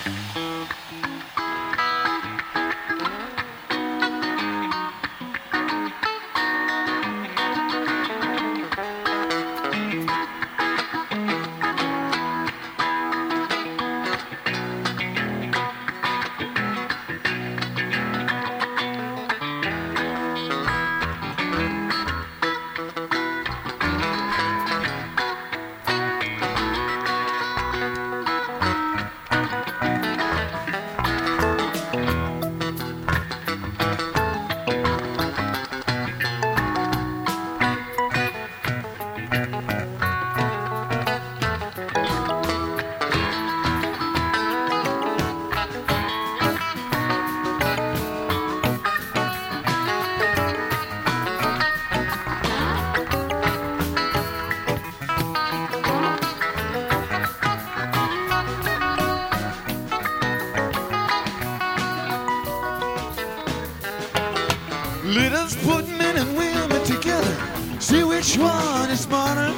Let us put men and women together, see which one is smarter.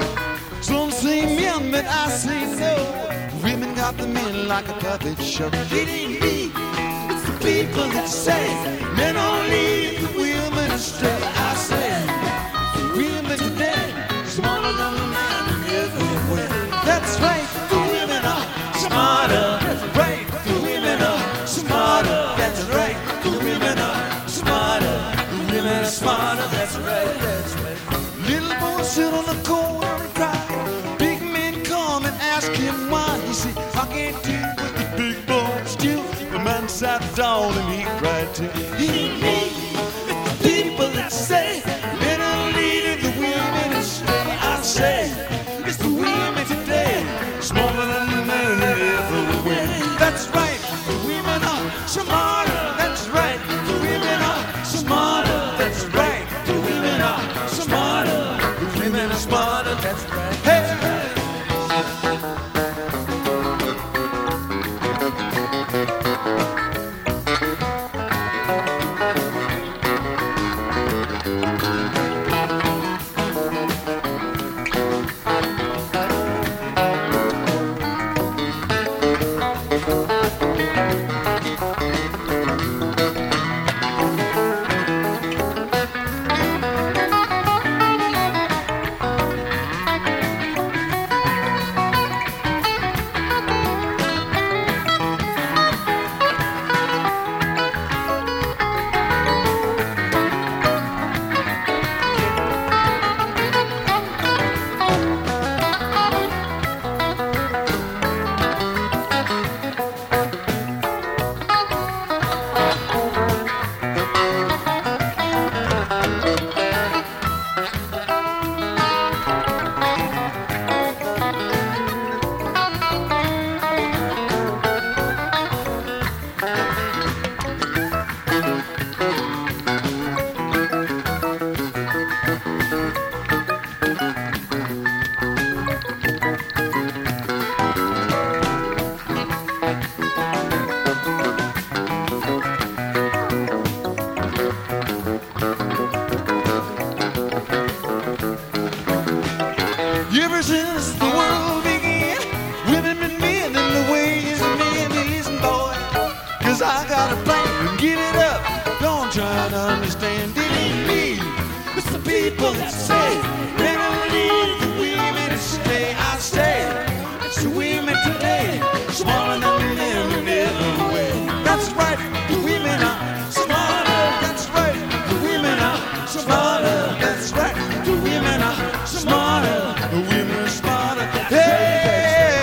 Some say men, but I say no. Women got the men like a puppet show. It ain't me, it's the people that say men don't lead the women astray. I say the women today smarter than the men in every way. That's right, the women are smarter. That's right, the women are smarter. That's right, the women are smarter. The women are smarter. That's right, that's right. Little boy sit on the corner and cry. Big men come and ask him why. He said, I can't deal with the big boys too. The man sat down and he cried too. He me, it's the people that say men are leading the women astray. I say it's the women today, smaller than the men in every way. That's right, the women are smarter. That's right, the women are smarter. That's right, the women are smarter. The women are smarter. That's right. Hey. Ever since the world began, women been men in the ways of men. Listen, boy, 'cause I got a plan. Give it up, don't try to understand. It ain't me, it's the people that say men don't lead the women to stay. I say it's the women today, smaller than the men in every way. That's right, the women are smarter. That's right, the women are smarter. That's right, the women are smarter. The women are smarter. Hey!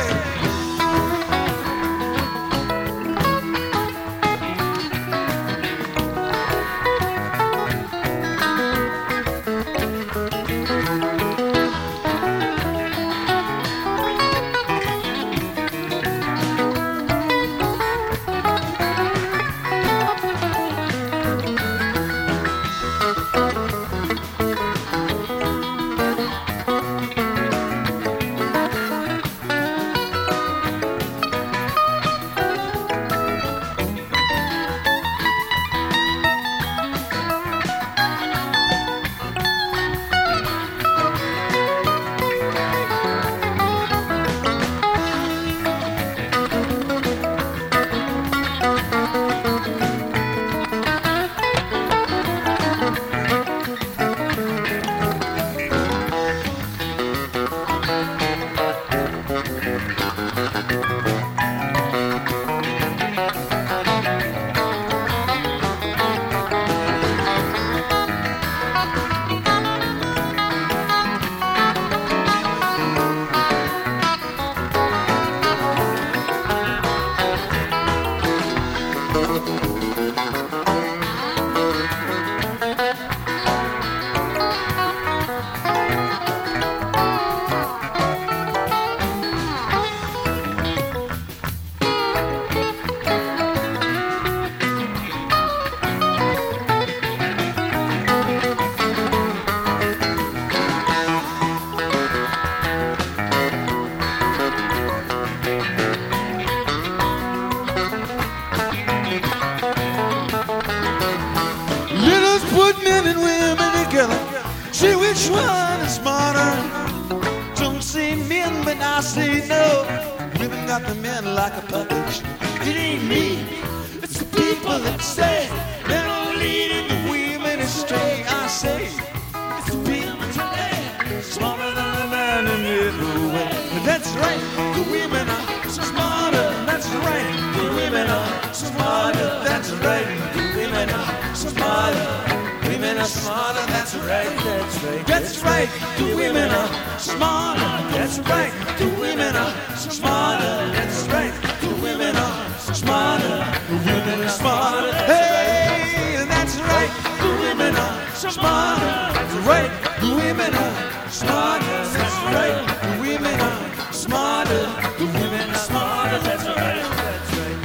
which one is smarter. Don't say men, but I say no. Women got the men like a puppet. It ain't me, it's the people that say they're all leading the women astray. I say it's the people today, smarter than the man in every way. That's right, the women are smarter. That's right, the women are smarter. That's right, the women are smarter. Women are smarter. That's right, that's right. That's right, the women are smarter. That's right, the women are smarter. That's right, the women are smarter. The women are smarter. Hey, that's right, the women are smarter. That's right, the women are smarter. That's right, the women are smarter. The women are smarter. That's right, that's right.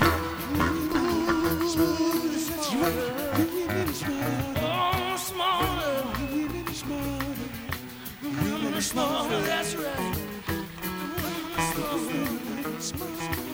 That's right, the women are smarter. Oh, smarter. The women are smarter. The women are smarter. That's right. The women are smarter.